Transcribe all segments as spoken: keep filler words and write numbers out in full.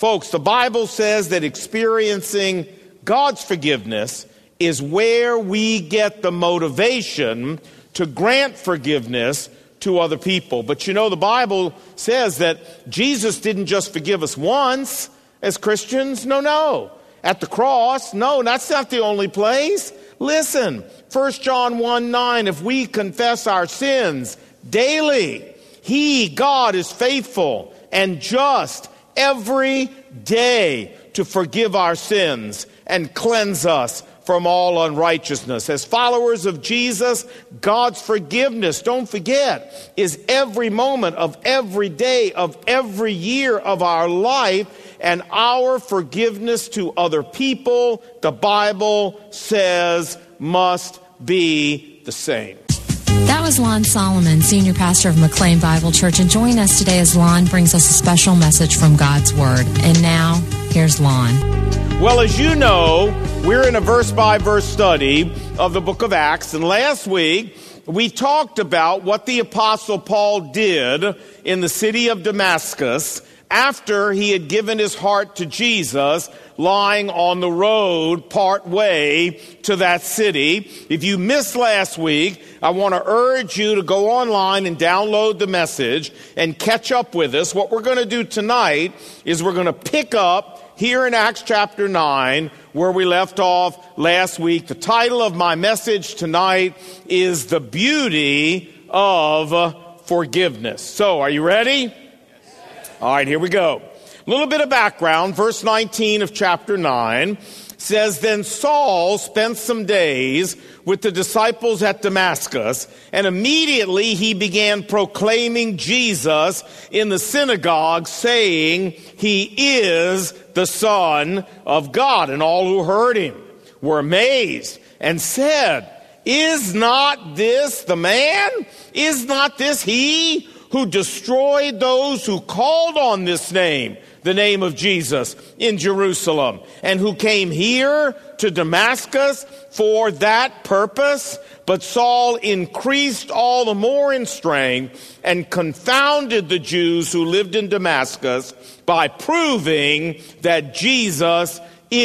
Folks, the Bible says that experiencing God's forgiveness is where we get the motivation to grant forgiveness to other people. But you know, the Bible says that Jesus didn't just forgive us once as Christians. No, no. At the cross, no, that's not the only place. Listen, First John one nine, if we confess our sins daily, He, God, is faithful and just every day to forgive our sins and cleanse us from all unrighteousness. As followers of Jesus, God's forgiveness, don't forget, is every moment of every day of every year of our life, and our forgiveness to other people, the Bible says, must be the same. That was Lon Solomon, Senior Pastor of McLean Bible Church, and join us today as Lon brings us a special message from God's Word. And now, here's Lon. Well, as you know, we're in a verse-by-verse study of the book of Acts, and last week we talked about what the Apostle Paul did in the city of Damascus after he had given his heart to Jesus, lying on the road part way to that city. If you missed last week, I want to urge you to go online and download the message and catch up with us. What we're going to do tonight is we're going to pick up here in Acts chapter nine, where we left off last week. The title of my message tonight is The Beauty of Forgiveness. So, are you ready? All right, here we go. A little bit of background. Verse nineteen of chapter nine says, Then Saul spent some days with the disciples at Damascus, and immediately he began proclaiming Jesus in the synagogue, saying, He is the Son of God. And all who heard him were amazed and said, Is not this the man? Is not this he who destroyed those who called on this name, the name of Jesus, in Jerusalem, and who came here to Damascus for that purpose? But Saul increased all the more in strength and confounded the Jews who lived in Damascus by proving that Jesus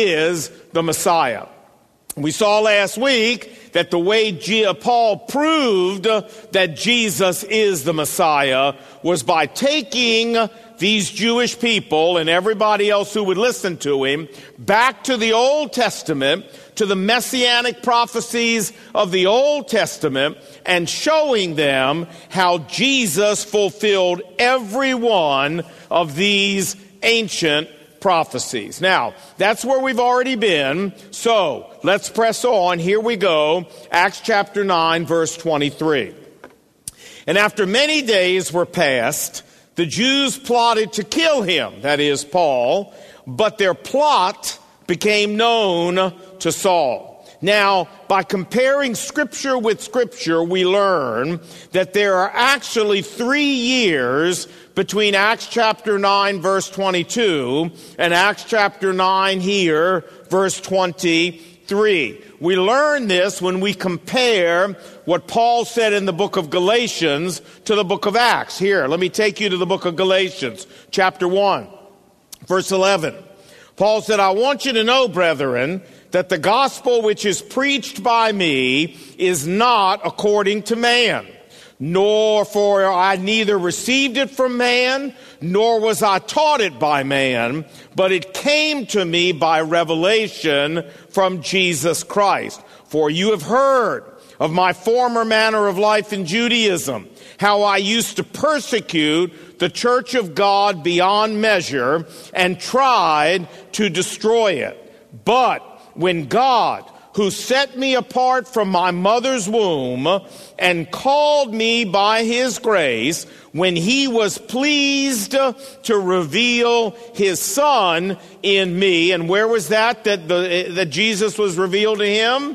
is the Messiah. We saw last week that the way Paul proved that Jesus is the Messiah was by taking these Jewish people and everybody else who would listen to him back to the Old Testament, to the messianic prophecies of the Old Testament, and showing them how Jesus fulfilled every one of these ancient prophecies. Now, that's where we've already been. So, let's press on. Here we go. Acts chapter nine, verse twenty-three. And after many days were passed, the Jews plotted to kill him, that is, Paul, but their plot became known to Saul. Now, by comparing Scripture with Scripture, we learn that there are actually three years between Acts chapter nine, verse twenty-two, and Acts chapter nine here, verse twenty-three. We learn this when we compare what Paul said in the book of Galatians to the book of Acts. Here, let me take you to the book of Galatians, chapter one, verse eleven. Paul said, I want you to know, brethren, that the gospel which is preached by me is not according to man. Nor for I neither received it from man, nor was I taught it by man, but it came to me by revelation from Jesus Christ. For you have heard of my former manner of life in Judaism, how I used to persecute the church of God beyond measure and tried to destroy it. But when God, who set me apart from my mother's womb and called me by his grace, when he was pleased to reveal his Son in me. And where was that, that, the, that Jesus was revealed to him?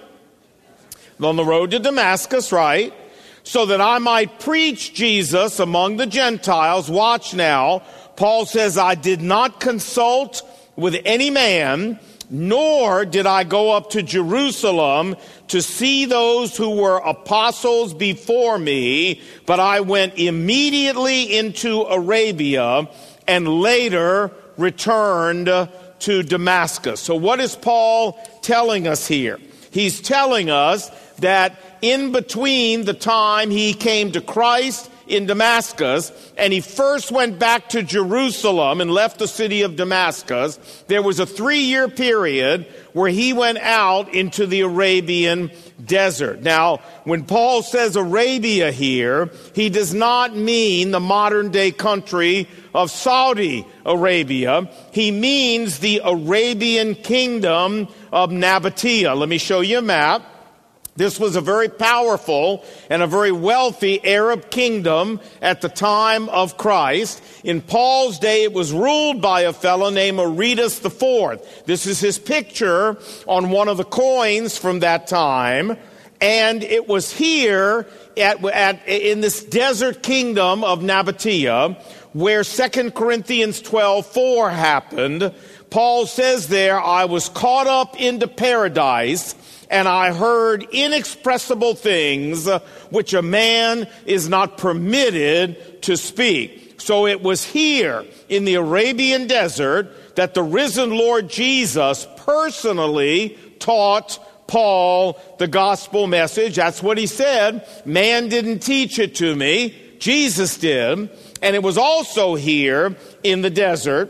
On the road to Damascus, right? So that I might preach Jesus among the Gentiles. Watch now. Paul says, I did not consult with any man, nor did I go up to Jerusalem to see those who were apostles before me, but I went immediately into Arabia and later returned to Damascus. So what is Paul telling us here? He's telling us that in between the time he came to Christ in Damascus and he first went back to Jerusalem and left the city of Damascus, there was a three-year period where he went out into the Arabian desert. Now, when Paul says Arabia here, he does not mean the modern-day country of Saudi Arabia. He means the Arabian kingdom of Nabatea. Let me show you a map. This was a very powerful and a very wealthy Arab kingdom at the time of Christ. In Paul's day, it was ruled by a fellow named Aretas the Fourth. This is his picture on one of the coins from that time. And it was here at, at, in this desert kingdom of Nabatea where Second Corinthians twelve four happened. Paul says there, I was caught up into paradise, and I heard inexpressible things which a man is not permitted to speak. So it was here in the Arabian desert that the risen Lord Jesus personally taught Paul the gospel message. That's what he said. Man didn't teach it to me. Jesus did. And it was also here in the desert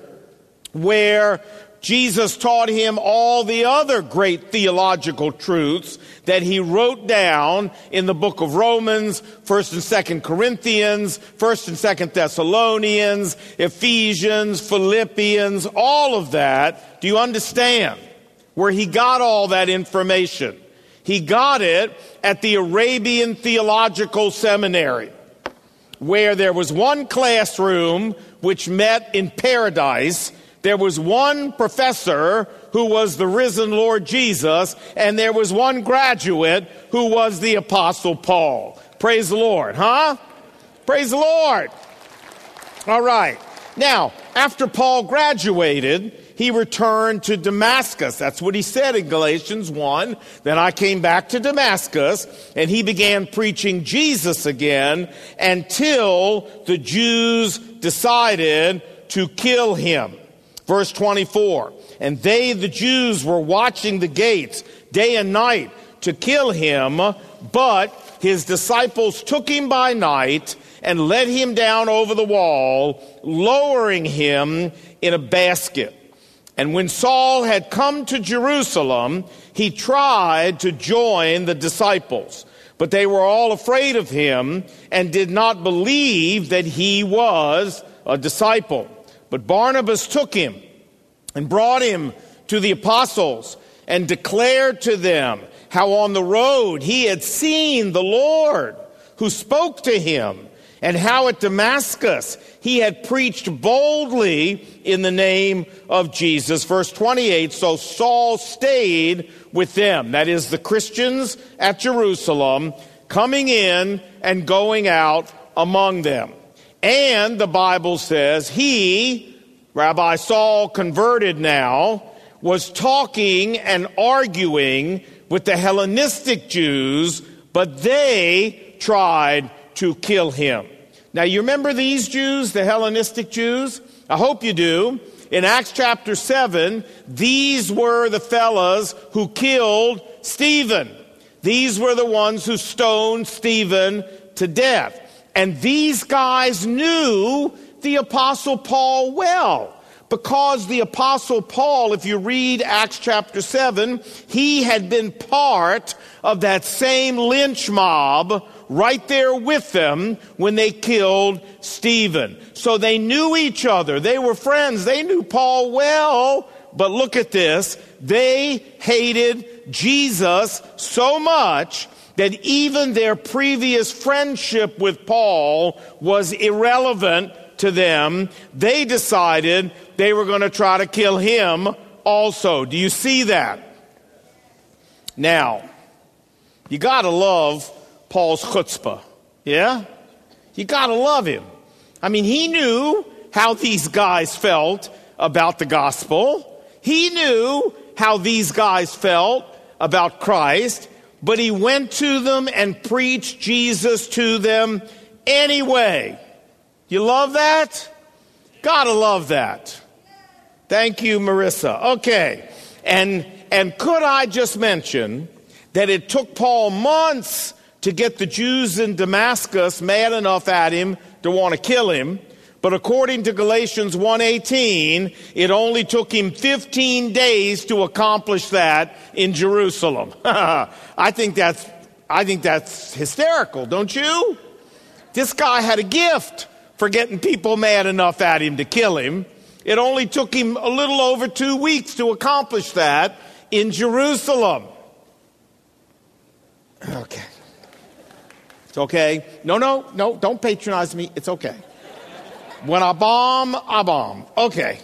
where Jesus taught him all the other great theological truths that he wrote down in the book of Romans, First and Second Corinthians, First and Second Thessalonians, Ephesians, Philippians, all of that. Do you understand where he got all that information? He got it at the Arabian Theological Seminary, where there was one classroom which met in paradise. There was one professor who was the risen Lord Jesus, and there was one graduate who was the Apostle Paul. Praise the Lord, huh? Praise the Lord. All right. Now, after Paul graduated, he returned to Damascus. That's what he said in Galatians one. Then I came back to Damascus, and he began preaching Jesus again until the Jews decided to kill him. Verse twenty-four, and they, the Jews, were watching the gates day and night to kill him, but his disciples took him by night and let him down over the wall, lowering him in a basket. And when Saul had come to Jerusalem, he tried to join the disciples, but they were all afraid of him and did not believe that he was a disciple. But Barnabas took him and brought him to the apostles and declared to them how on the road he had seen the Lord who spoke to him, and how at Damascus he had preached boldly in the name of Jesus. Verse twenty-eight, so Saul stayed with them, that is the Christians at Jerusalem, coming in and going out among them. And the Bible says he, Rabbi Saul, converted now, was talking and arguing with the Hellenistic Jews, but they tried to kill him. Now, you remember these Jews, the Hellenistic Jews? I hope you do. In Acts chapter seven, these were the fellas who killed Stephen. These were the ones who stoned Stephen to death. And these guys knew the Apostle Paul well, because the Apostle Paul, if you read Acts chapter seven, he had been part of that same lynch mob right there with them when they killed Stephen. So they knew each other. They were friends. They knew Paul well. But look at this. They hated Jesus so much that even their previous friendship with Paul was irrelevant to them. They decided they were going to try to kill him also. Do you see that? Now, you got to love Paul's chutzpah, yeah? You got to love him. I mean, he knew how these guys felt about the gospel. He knew how these guys felt about Christ. But he went to them and preached Jesus to them anyway. You love that? Gotta love that. Thank you, Marissa. Okay. And, and could I just mention that it took Paul months to get the Jews in Damascus mad enough at him to want to kill him. But according to Galatians one eighteen, it only took him fifteen days to accomplish that in Jerusalem. I think that's, I think that's hysterical, don't you? This guy had a gift for getting people mad enough at him to kill him. It only took him a little over two weeks to accomplish that in Jerusalem. Okay. It's okay. No, no, no, don't patronize me. It's okay. When I bomb, I bomb. Okay.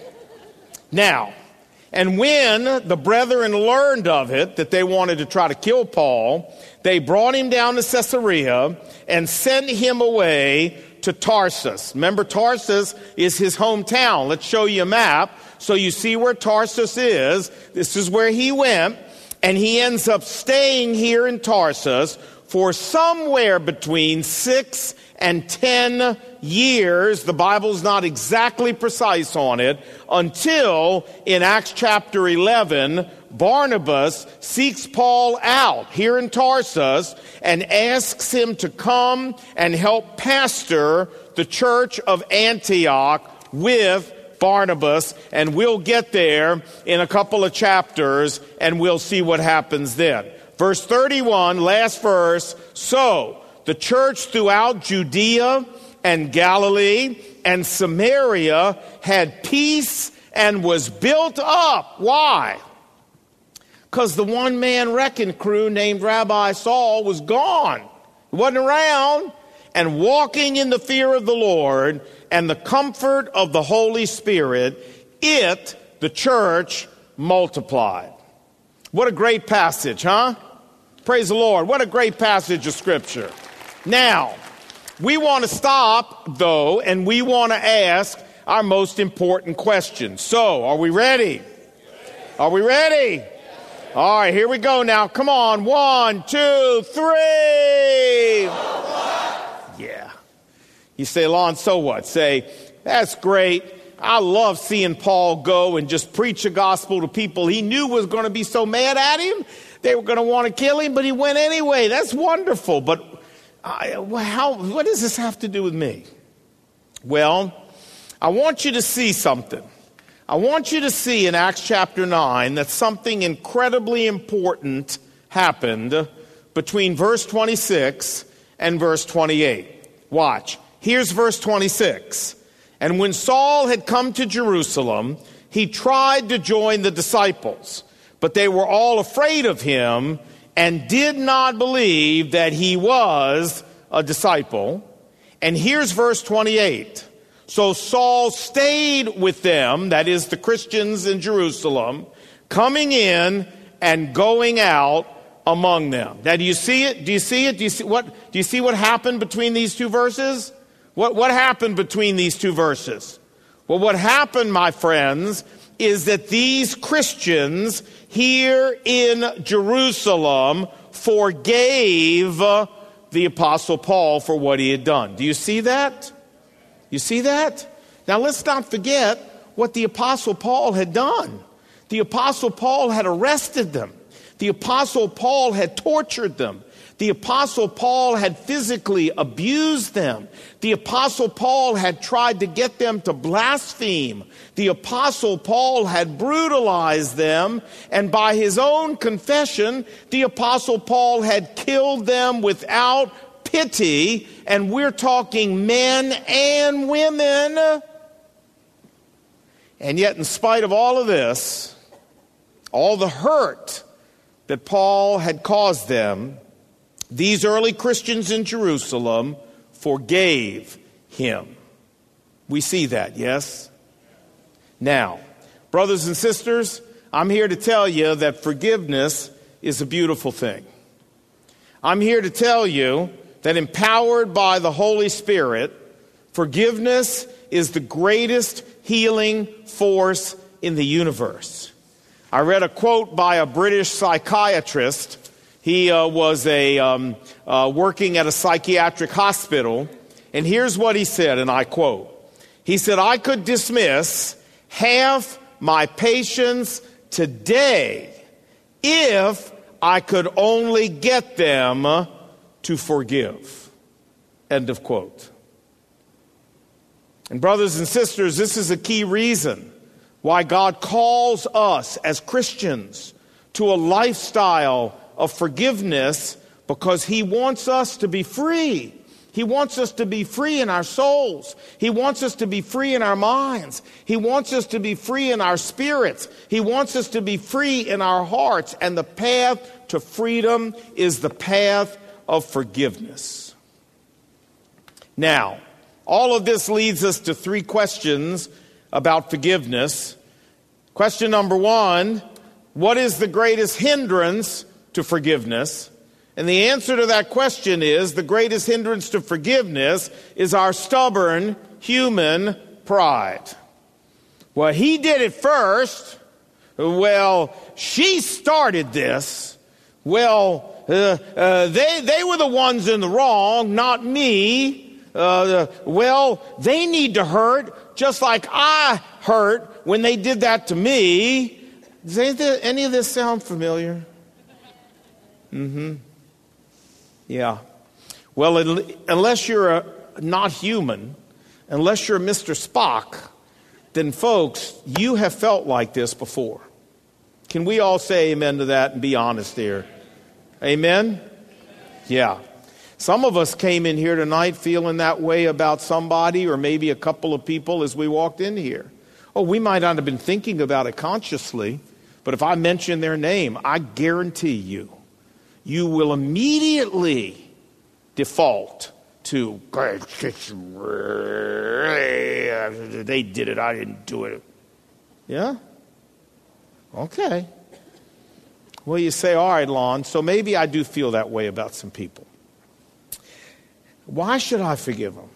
Now, and when the brethren learned of it, that they wanted to try to kill Paul, they brought him down to Caesarea and sent him away to Tarsus. Remember, Tarsus is his hometown. Let's show you a map so you see where Tarsus is. This is where he went, and he ends up staying here in Tarsus for somewhere between six and ten years. The Bible's not exactly precise on it, until in Acts chapter eleven, Barnabas seeks Paul out here in Tarsus and asks him to come and help pastor the church of Antioch with Barnabas, and we'll get there in a couple of chapters and we'll see what happens then. Verse thirty-one, last verse. So the church throughout Judea and Galilee and Samaria had peace and was built up. Why? Because the one-man wrecking crew named Rabbi Saul was gone. He wasn't around. And walking in the fear of the Lord and the comfort of the Holy Spirit, it, the church, multiplied. What a great passage, huh? Praise the Lord. What a great passage of Scripture. Now, we want to stop, though, and we want to ask our most important question. So, are we ready? Are we ready? All right, here we go now. Come on. One, two, three. Yeah. You say, Lon, so what? Say, that's great. I love seeing Paul go and just preach the gospel to people he knew was going to be so mad at him. They were going to want to kill him, but he went anyway. That's wonderful. But I, how, what does this have to do with me? Well, I want you to see something. I want you to see in Acts chapter nine that something incredibly important happened between verse twenty-six and verse twenty-eight. Watch. Here's verse twenty-six. And when Saul had come to Jerusalem, he tried to join the disciples, but they were all afraid of him and did not believe that he was a disciple. And here's verse twenty-eight. So Saul stayed with them, that is the Christians in Jerusalem, coming in and going out among them. Now, do you see it? Do you see it? Do you see what? Do you see what happened between these two verses? What what happened between these two verses? Well, what happened, my friends, is that these Christians here in Jerusalem forgave the Apostle Paul for what he had done. Do you see that? You see that? Now let's not forget what the Apostle Paul had done. The Apostle Paul had arrested them. The Apostle Paul had tortured them. The Apostle Paul had physically abused them. The Apostle Paul had tried to get them to blaspheme. The Apostle Paul had brutalized them. And by his own confession, the Apostle Paul had killed them without pity, and we're talking men and women. And yet, in spite of all of this, all the hurt that Paul had caused them, these early Christians in Jerusalem forgave him. We see that, yes? Now, brothers and sisters, I'm here to tell you that forgiveness is a beautiful thing. I'm here to tell you that empowered by the Holy Spirit, forgiveness is the greatest healing force in the universe. I read a quote by a British psychiatrist. He uh, was a um, uh, working at a psychiatric hospital, and here's what he said, and I quote. He said, "I could dismiss half my patience today if I could only get them to forgive. End of quote. And brothers and sisters, this is a key reason why God calls us as Christians to a lifestyle of forgiveness, because he wants us to be free. He wants us to be free in our souls. He wants us to be free in our minds. He wants us to be free in our spirits. He wants us to be free in our hearts. And the path to freedom is the path of forgiveness. Now, all of this leads us to three questions about forgiveness. Question number one, what is the greatest hindrance to forgiveness? And the answer to that question is the greatest hindrance to forgiveness is our stubborn human pride. Well, he did it first. Well, she started this. Well, uh, uh, they, they were the ones in the wrong, not me. Uh, well, they need to hurt just like I hurt when they did that to me. Does any of this sound familiar? Mm-hmm. Yeah. Well, unless you're a, not human, unless you're Mister Spock, then folks, you have felt like this before. Can we all say amen to that and be honest here? Amen? Yeah. Some of us came in here tonight feeling that way about somebody or maybe a couple of people as we walked in here. Oh, we might not have been thinking about it consciously, but if I mention their name, I guarantee you, you will immediately default to, they did it, I didn't do it. Yeah? Okay. Well, you say, all right, Lon, so maybe I do feel that way about some people. Why should I forgive them?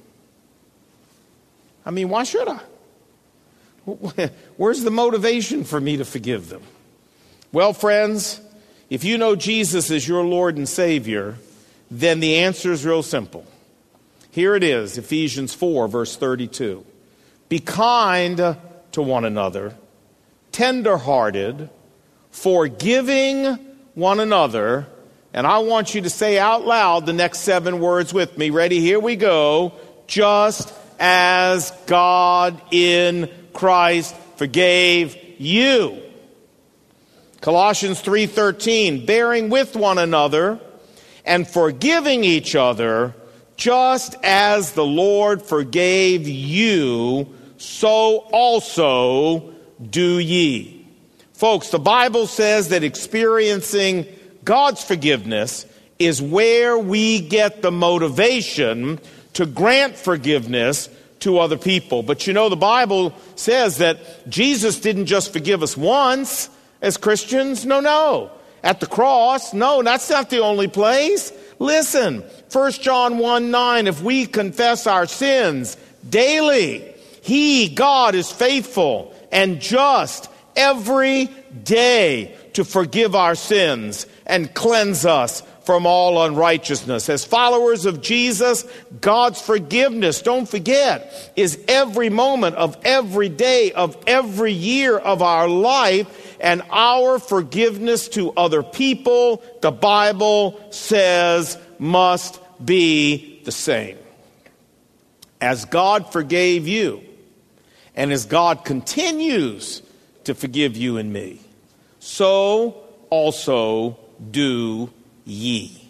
I mean, why should I? Where's the motivation for me to forgive them? Well, friends, if you know Jesus as your Lord and Savior, then the answer is real simple. Here it is, Ephesians four, verse thirty-two. Be kind to one another, tender-hearted, forgiving one another. And I want you to say out loud the next seven words with me. Ready? Here we go. Just as God in Christ forgave you. Colossians three thirteen, bearing with one another and forgiving each other, just as the Lord forgave you, so also do ye. Folks, the Bible says that experiencing God's forgiveness is where we get the motivation to grant forgiveness to other people. But you know, the Bible says that Jesus didn't just forgive us once as Christians. No, no. At the cross, no, that's not the only place. Listen, First John one nine, if we confess our sins daily, He, God, is faithful and just every day to forgive our sins and cleanse us from all unrighteousness. As followers of Jesus, God's forgiveness, don't forget, is every moment of every day of every year of our life. And our forgiveness to other people, the Bible says, must be the same. As God forgave you, and as God continues to forgive you and me, so also do ye.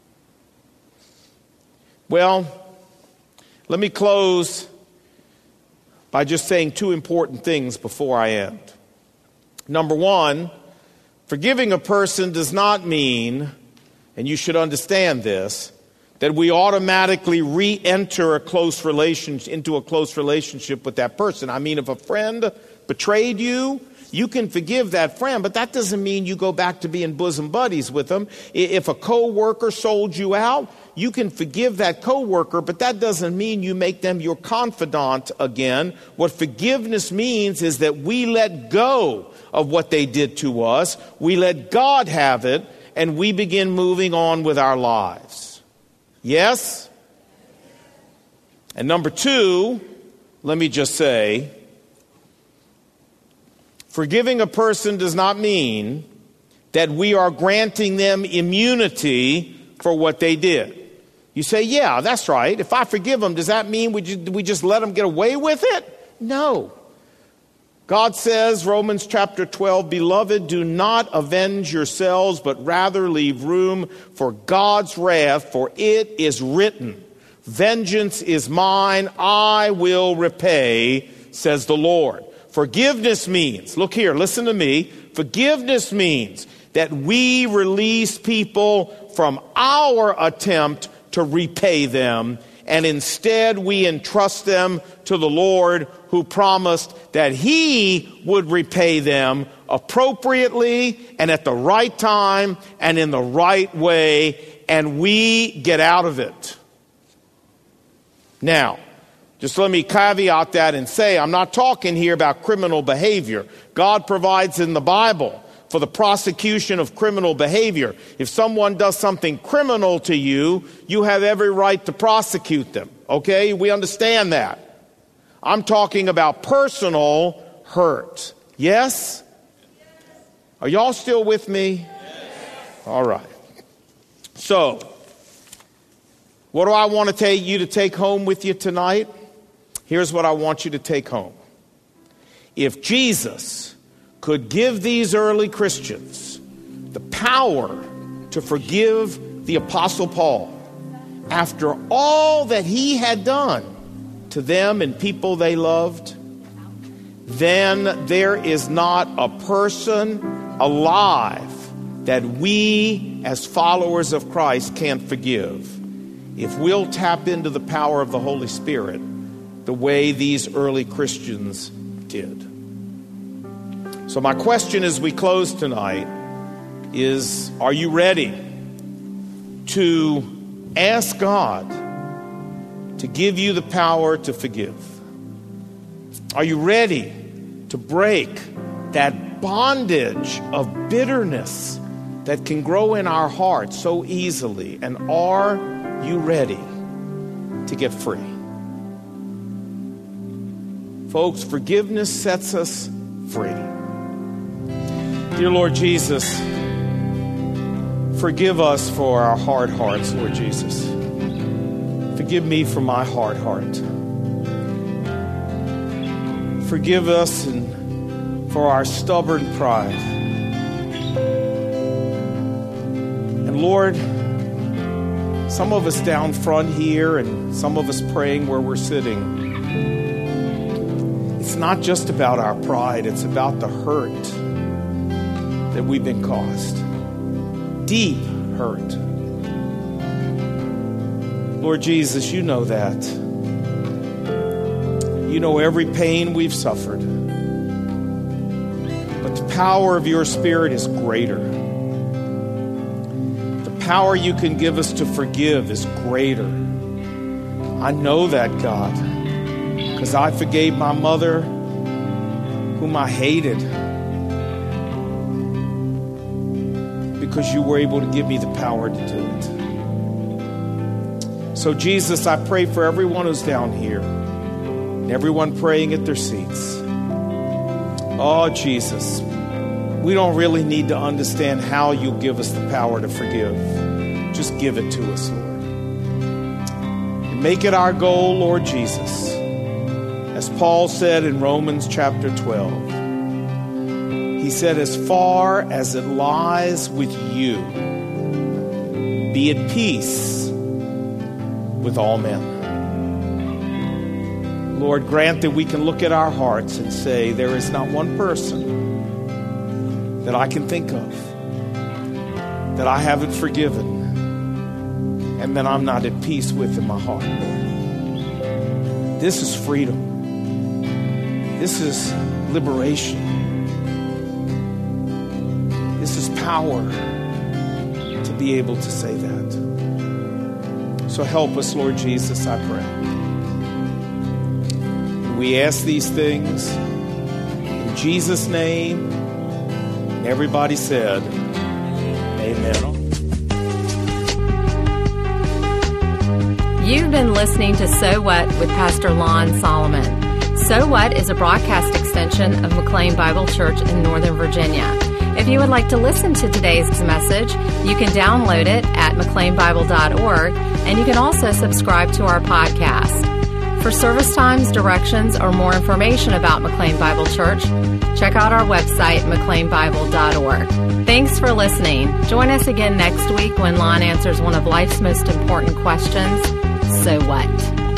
Well, let me close by just saying two important things before I end. Number one, forgiving a person does not mean, and you should understand this, that we automatically re-enter a close relationship into a close relationship with that person. I mean, if a friend betrayed you, you can forgive that friend, but that doesn't mean you go back to being bosom buddies with them. If a co-worker sold you out, you can forgive that co-worker, but that doesn't mean you make them your confidant again. What forgiveness means is that we let go of what they did to us. We let God have it, and we begin moving on with our lives. Yes? And number two, let me just say, Forgiving a person does not mean that we are granting them immunity for what they did. You say, yeah, that's right. If I forgive them, does that mean we just, we just let them get away with it? No. God says, Romans chapter twelve, beloved, do not avenge yourselves, but rather leave room for God's wrath, for it is written, vengeance is mine, I will repay, says the Lord. Forgiveness means, look here, listen to me, forgiveness means that we release people from our attempt to repay them, and instead we entrust them to the Lord, who promised that he would repay them appropriately and at the right time and in the right way, and we get out of it. Now, just let me caveat that and say, I'm not talking here about criminal behavior. God provides in the Bible for the prosecution of criminal behavior. If someone does something criminal to you, you have every right to prosecute them. Okay? We understand that. I'm talking about personal hurt. Yes? Are y'all still with me? All right. So, what do I want to take you to take home with you tonight? Here's what I want you to take home. If Jesus could give these early Christians the power to forgive the Apostle Paul after all that he had done to them and people they loved, then there is not a person alive that we as followers of Christ can't forgive if we'll tap into the power of the Holy Spirit the way these early Christians did. So my question as we close tonight is, are you ready to ask God to give you the power to forgive? Are you ready to break that bondage of bitterness that can grow in our hearts so easily? And are you ready to get free? Folks, forgiveness sets us free. Dear Lord Jesus, forgive us for our hard hearts, Lord Jesus. Forgive me for my hard heart. Forgive us and for our stubborn pride. And Lord, some of us down front here and some of us praying where we're sitting, it's not just about our pride, it's about the hurt that we've been caused. Deep hurt. Lord Jesus, you know that. You know every pain we've suffered. But the power of your Spirit is greater. The power you can give us to forgive is greater. I know that, God, because I forgave my mother, whom I hated, because you were able to give me the power to do it. So Jesus, I pray for everyone who's down here and everyone praying at their seats. Oh, Jesus, we don't really need to understand how you'll give us the power to forgive. Just give it to us, Lord. And make it our goal, Lord Jesus. As Paul said in Romans chapter twelve, he said, as far as it lies with you, be at peace with all men. Lord, grant that we can look at our hearts and say, there is not one person that I can think of that I haven't forgiven and that I'm not at peace with in my heart, Lord. This is freedom. This is liberation. This is power to be able to say that. So help us, Lord Jesus, I pray. And we ask these things in Jesus' name. And everybody said, amen. You've been listening to So What with Pastor Lon Solomon. So What is a broadcast extension of McLean Bible Church in Northern Virginia. If you would like to listen to today's message, you can download it at mclean bible dot org, and you can also subscribe to our podcast. For service times, directions, or more information about McLean Bible Church, check out our website, mclean bible dot org. Thanks for listening. Join us again next week when Lon answers one of life's most important questions, so what?